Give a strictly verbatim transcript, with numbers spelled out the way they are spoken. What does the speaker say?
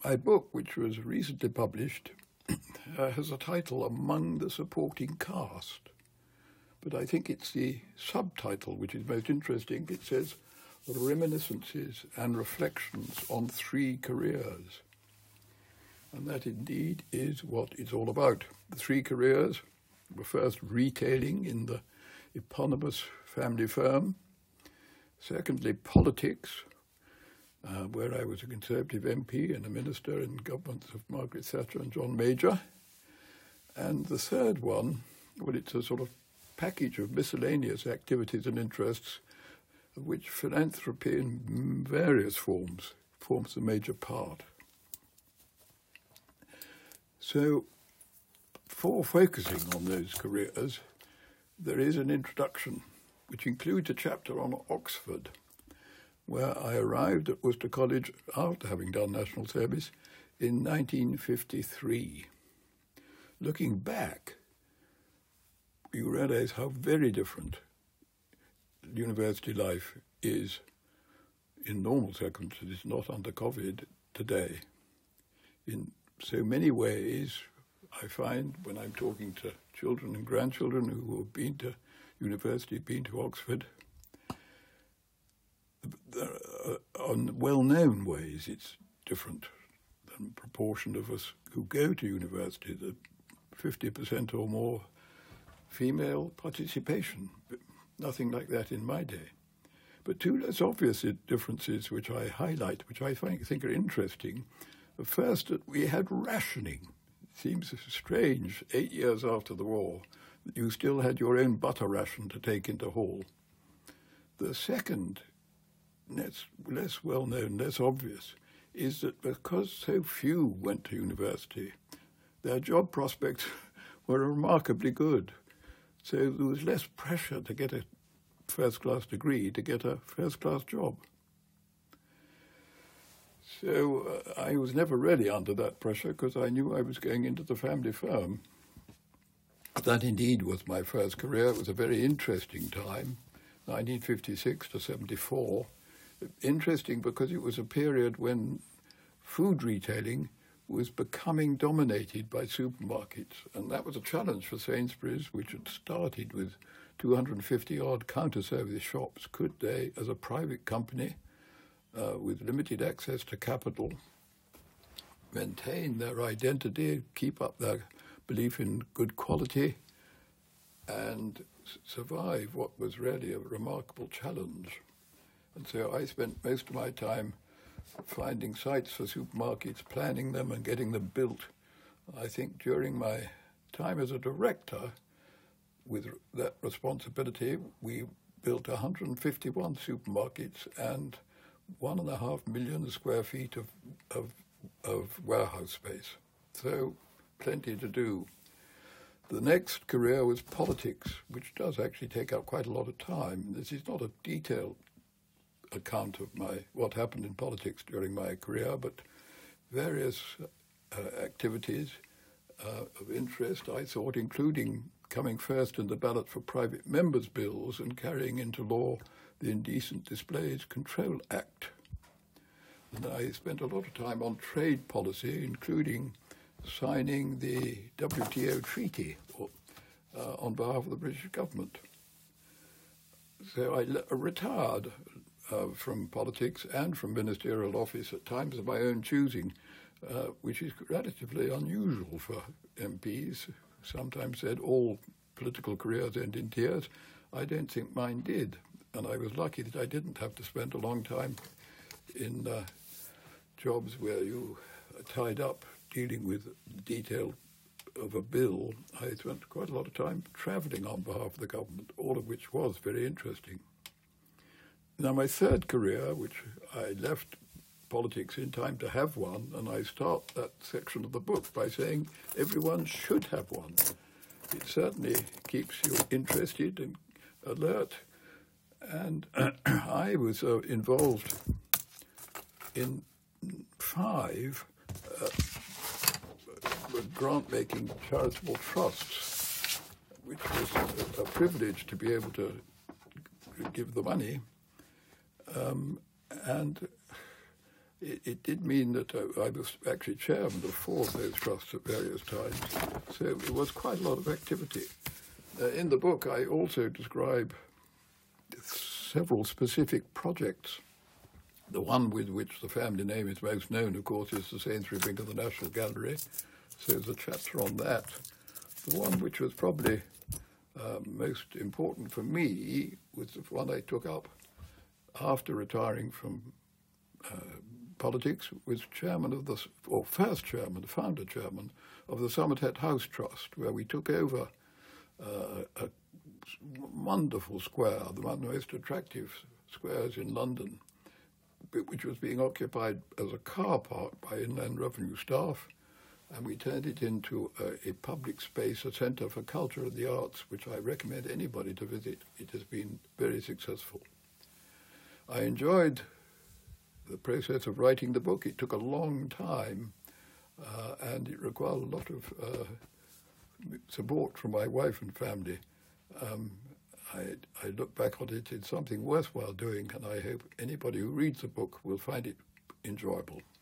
my book, which was recently published, uh, has a title, Among the Supporting Cast. But I think it's the subtitle which is most interesting. It says, Reminiscences and Reflections on Three Careers. And that indeed is what it's all about. The three careers were first retailing in the eponymous family firm. Secondly, politics, uh, where I was a Conservative M P and a minister in governments of Margaret Thatcher and John Major. And the third one, well, it's a sort of package of miscellaneous activities and interests, of which philanthropy in various forms forms a major part. So, for focusing on those careers, there is an introduction, which includes a chapter on Oxford, where I arrived at Worcester College after having done national service in nineteen fifty-three. Looking back, you realize how very different university life is in normal circumstances, not under COVID, today. In so many ways, I find when I'm talking to children and grandchildren who have been to university, been to Oxford, there are, on well-known ways it's different. The proportion of us who go to university, the fifty percent or more female participation. Nothing like that in my day. But two less obvious differences which I highlight, which I think, think are interesting. The first, that we had rationing. It seems strange, eight years after the war, that you still had your own butter ration to take into hall. The second, less, less well-known, less obvious, is that because so few went to university, their job prospects were remarkably good. So there was less pressure to get a first-class degree, to get a first-class job. So uh, I was never really under that pressure because I knew I was going into the family firm. That indeed was my first career. It was a very interesting time, nineteen fifty-six to seventy-four. Interesting because it was a period when food retailing was becoming dominated by supermarkets. And that was a challenge for Sainsbury's, which had started with two hundred fifty odd counter-service shops. Could they, as a private company, uh, with limited access to capital, maintain their identity, keep up their belief in good quality, and survive what was really a remarkable challenge? And so I spent most of my time finding sites for supermarkets, planning them and getting them built. I think during my time as a director, with that responsibility, we built one hundred fifty-one supermarkets and one and a half million square feet of, of, of warehouse space. So plenty to do. The next career was politics, which does actually take up quite a lot of time. This is not a detailed account of my what happened in politics during my career, but various uh, activities uh, of interest, I thought, including coming first in the ballot for private members' bills and carrying into law the Indecent Displays Control Act. And I spent a lot of time on trade policy, including signing the W T O treaty or, uh, on behalf of the British government. So I le- retired Uh, from politics and from ministerial office at times of my own choosing, uh, which is relatively unusual for M Ps. Sometimes said all political careers end in tears. I don't think mine did, and I was lucky that I didn't have to spend a long time in uh, jobs where you are tied up dealing with the detail of a bill. I spent quite a lot of time travelling on behalf of the government, all of which was very interesting. Now, my third career, which I left politics in time to have one, and I start that section of the book by saying everyone should have one. It certainly keeps you interested and alert. And I was uh, involved in five uh, grant-making charitable trusts, which was a, a privilege to be able to give the money. Um, and it, it did mean that uh, I was actually chairman of four of those trusts at various times. So it was quite a lot of activity. Uh, in the book, I also describe several specific projects. The one with which the family name is most known, of course, is the Sainsbury Wing of the National Gallery. So there's a chapter on that. The one which was probably uh, most important for me was the one I took up after retiring from uh, politics, was chairman of the, or first chairman, founder chairman of the Somerset House Trust, where we took over uh, a wonderful square, the one of the most attractive squares in London, which was being occupied as a car park by Inland Revenue staff, and we turned it into a, a public space, a centre for culture and the arts, which I recommend anybody to visit. It has been very successful. I enjoyed the process of writing the book. It took a long time, uh, and it required a lot of uh, support from my wife and family. Um, I, I look back on it, it's something worthwhile doing, and I hope anybody who reads the book will find it enjoyable.